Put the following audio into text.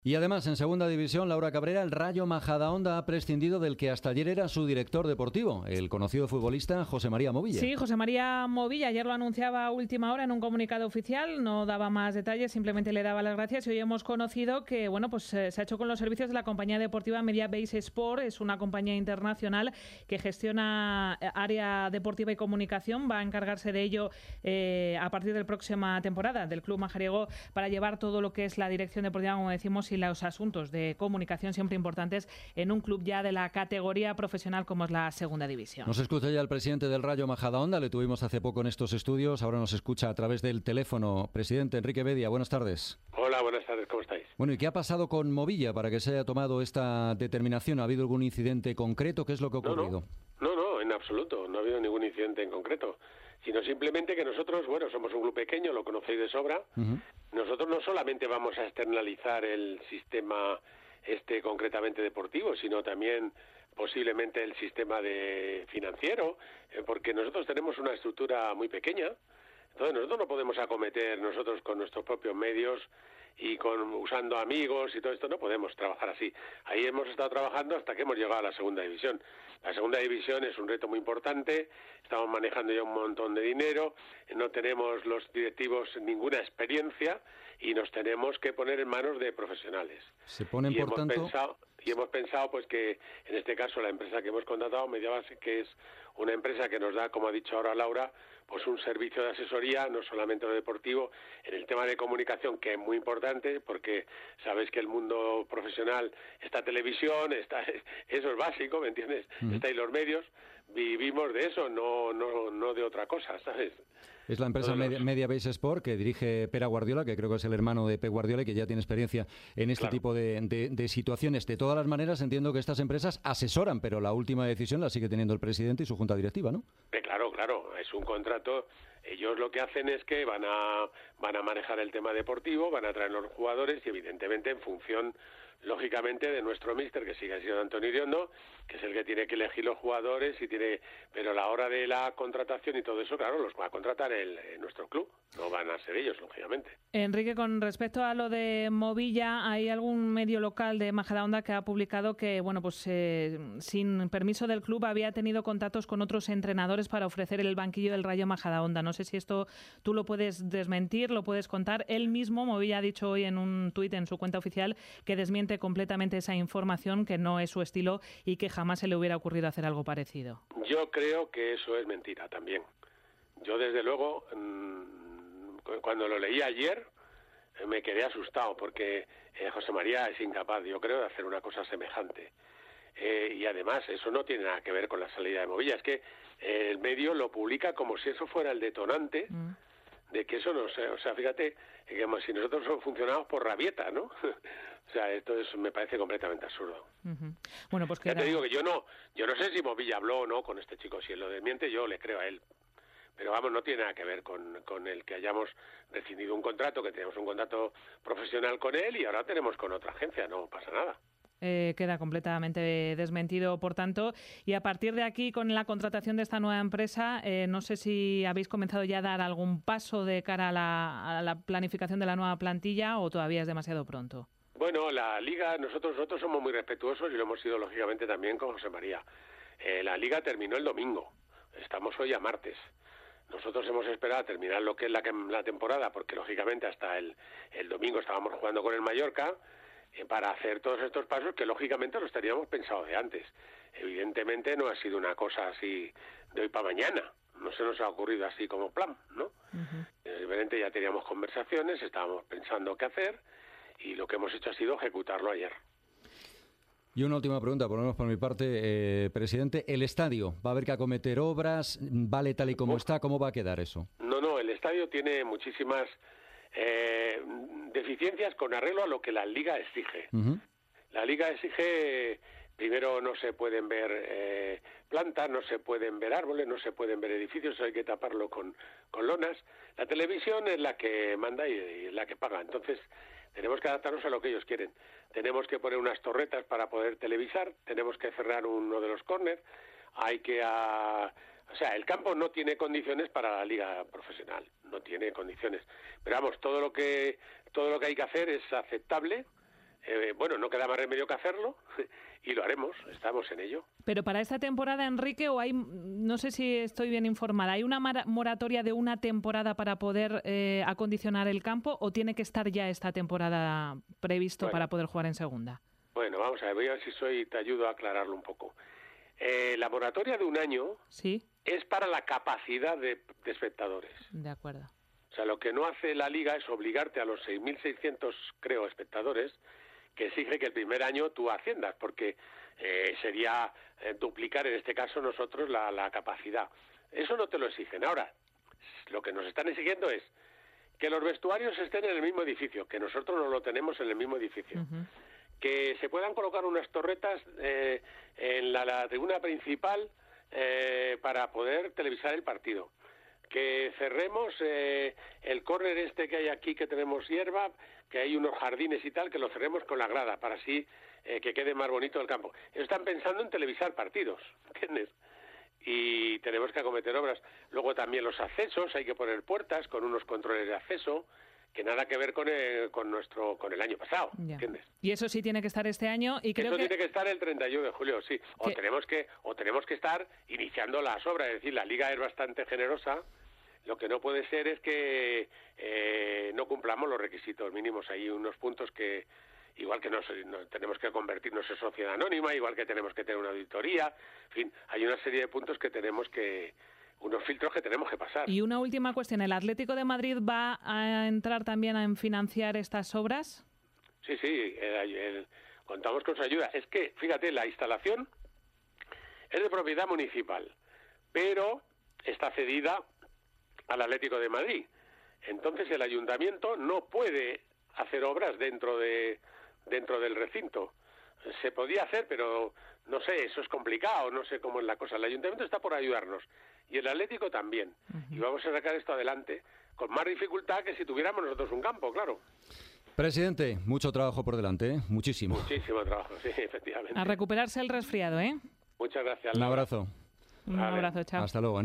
Y además, en segunda división, Laura Cabrera, el Rayo Majadahonda ha prescindido del que hasta ayer era su director deportivo, el conocido futbolista José María Movilla. Sí, José María Movilla ayer lo anunciaba a última hora en un comunicado oficial, no daba más detalles, simplemente le daba las gracias. Y hoy hemos conocido que se ha hecho con los servicios de la compañía deportiva Mediabase Sport, es una compañía internacional que gestiona área deportiva y comunicación, va a encargarse de ello a partir de la próxima temporada del club majariego para llevar todo lo que es la dirección deportiva, como decimos, y los asuntos de comunicación siempre importantes en un club ya de la categoría profesional como es la segunda división. Nos escucha ya el presidente del Rayo Majadahonda, le tuvimos hace poco en estos estudios, ahora nos escucha a través del teléfono. Presidente Enrique Bedia, buenas tardes. Hola, buenas tardes, ¿cómo estáis? Bueno, ¿y qué ha pasado con Movilla para que se haya tomado esta determinación? ¿Ha habido algún incidente concreto? ¿Qué es lo que ha ocurrido? No, en absoluto, no ha habido ningún incidente en concreto, sino simplemente que nosotros, somos un club pequeño, lo conocéis de sobra. Nosotros no solamente vamos a externalizar el sistema concretamente deportivo, sino también posiblemente el sistema de financiero, porque nosotros tenemos una estructura muy pequeña. Entonces nosotros no podemos acometer nosotros con nuestros propios medios y usando amigos y todo esto, no podemos trabajar así. Ahí hemos estado trabajando hasta que hemos llegado a la segunda división. La segunda división es un reto muy importante, estamos manejando ya un montón de dinero, no tenemos los directivos ninguna experiencia y nos tenemos que poner en manos de profesionales. Se ponen, por tanto... hemos pensado pues que en este caso la empresa que hemos contratado, Mediabase, que es una empresa que nos da, como ha dicho ahora Laura, pues un servicio de asesoría, no solamente lo deportivo, en el tema de comunicación, que es muy importante, porque sabéis que el mundo profesional está televisión, eso es básico, ¿me entiendes? Estáis los medios, vivimos de eso, no de otra cosa, ¿sabes? Es la empresa Mediabase Sport que dirige Pere Guardiola, que creo que es el hermano de Pep Guardiola y que ya tiene experiencia en este tipo de situaciones. De todas las maneras, entiendo que estas empresas asesoran, pero la última decisión la sigue teniendo el presidente y su junta directiva, ¿no? Claro, es un contrato. Ellos lo que hacen es que van a manejar el tema deportivo, van a traer los jugadores y evidentemente en función, lógicamente, de nuestro míster, que sigue siendo Antonio Iriondo, que es el que tiene que elegir los jugadores pero a la hora de la contratación y todo eso, claro, los va a contratar nuestro club, no van a ser ellos, lógicamente. Enrique, con respecto a lo de Movilla, hay algún medio local de Majadahonda que ha publicado que, sin permiso del club había tenido contactos con otros entrenadores para ofrecer el banquillo del Rayo Majadahonda. No sé si esto tú lo puedes desmentir, lo puedes contar. Él mismo, Movilla, ha dicho hoy en un tuit en su cuenta oficial que desmiente completamente esa información, que no es su estilo y que jamás se le hubiera ocurrido hacer algo parecido. Yo creo que eso es mentira también. Yo, desde luego, cuando lo leí ayer, me quedé asustado porque José María es incapaz, yo creo, de hacer una cosa semejante. Y además, eso no tiene nada que ver con la salida de Movilla. Es que el medio lo publica como si eso fuera el detonante de que eso no sé. O sea, fíjate, que si nosotros funcionamos por rabieta, ¿no? O sea, esto me parece completamente absurdo. Bueno, pues ya te digo que yo no sé si Movilla habló o no con este chico. Si él lo desmiente, yo le creo a él. Pero no tiene nada que ver con el que hayamos rescindido un contrato, que tenemos un contrato profesional con él y ahora tenemos con otra agencia, no pasa nada. Queda completamente desmentido, por tanto. Y a partir de aquí, con la contratación de esta nueva empresa, no sé si habéis comenzado ya a dar algún paso de cara a la planificación de la nueva plantilla o todavía es demasiado pronto. Bueno, la Liga, nosotros somos muy respetuosos y lo hemos sido lógicamente también con José María. La Liga terminó el domingo, estamos hoy a martes. Nosotros hemos esperado a terminar lo que es la temporada, porque lógicamente hasta el domingo estábamos jugando con el Mallorca, para hacer todos estos pasos que lógicamente los teníamos pensado de antes. Evidentemente no ha sido una cosa así de hoy para mañana, no se nos ha ocurrido así como plan, ¿no? Evidentemente ya teníamos conversaciones, estábamos pensando qué hacer y lo que hemos hecho ha sido ejecutarlo ayer. Y una última pregunta, por lo menos por mi parte, presidente. ¿El estadio va a haber que acometer obras? ¿Vale tal y como está? ¿Cómo va a quedar eso? No, el estadio tiene muchísimas deficiencias con arreglo a lo que la Liga exige. La Liga exige, primero, no se pueden ver plantas, no se pueden ver árboles, no se pueden ver edificios, hay que taparlo con lonas. La televisión es la que manda y es la que paga, entonces tenemos que adaptarnos a lo que ellos quieren. Tenemos que poner unas torretas para poder televisar, tenemos que cerrar uno de los córners, o sea, el campo no tiene condiciones para la liga profesional, no tiene condiciones. Pero todo lo que hay que hacer es aceptable, bueno, no queda más remedio que hacerlo y lo haremos, estamos en ello. Pero para esta temporada, Enrique, o hay, no sé si estoy bien informada, ¿hay una moratoria de una temporada para poder acondicionar el campo o tiene que estar ya esta temporada previsto para poder jugar en segunda? Bueno, vamos a ver, voy a ver si te ayudo a aclararlo un poco. La moratoria de un año ¿sí? Es para la capacidad de espectadores. De acuerdo. O sea, lo que no hace la Liga es obligarte a los 6.600, creo, espectadores, que exige que el primer año tú asciendas, porque sería duplicar, en este caso, nosotros la capacidad. Eso no te lo exigen. Ahora, lo que nos están exigiendo es que los vestuarios estén en el mismo edificio, que nosotros no lo tenemos en el mismo edificio. Uh-huh. Que se puedan colocar unas torretas en la tribuna principal para poder televisar el partido. Que cerremos el córner este que hay aquí, que tenemos hierba, que hay unos jardines y tal, que lo cerremos con la grada, para así que quede más bonito el campo. Ellos están pensando en televisar partidos, ¿entiendes? Y tenemos que acometer obras. Luego también los accesos, hay que poner puertas con unos controles de acceso, que nada que ver con el año pasado, ¿entiendes? Y eso sí tiene que estar este año y creo que... tiene que estar el 31 de julio, sí. O tenemos que estar iniciando las obras, es decir, la Liga es bastante generosa. Lo que no puede ser es que no cumplamos los requisitos mínimos. Hay unos puntos que, igual que no tenemos que convertirnos en sociedad anónima, igual que tenemos que tener una auditoría, en fin, hay una serie de puntos que tenemos que... unos filtros que tenemos que pasar. Y una última cuestión, ¿el Atlético de Madrid va a entrar también a financiar estas obras? Sí, contamos con su ayuda. Es que, fíjate, la instalación es de propiedad municipal, pero está cedida al Atlético de Madrid. Entonces el ayuntamiento no puede hacer obras dentro del recinto. Se podía hacer, pero no sé, eso es complicado, no sé cómo es la cosa. El ayuntamiento está por ayudarnos y el Atlético también. Uh-huh. Y vamos a sacar esto adelante con más dificultad que si tuviéramos nosotros un campo, claro. Presidente, mucho trabajo por delante, ¿eh? Muchísimo. Muchísimo trabajo, sí, efectivamente. A recuperarse el resfriado, ¿eh? Muchas gracias. Un abrazo. Un abrazo, chao. Hasta luego.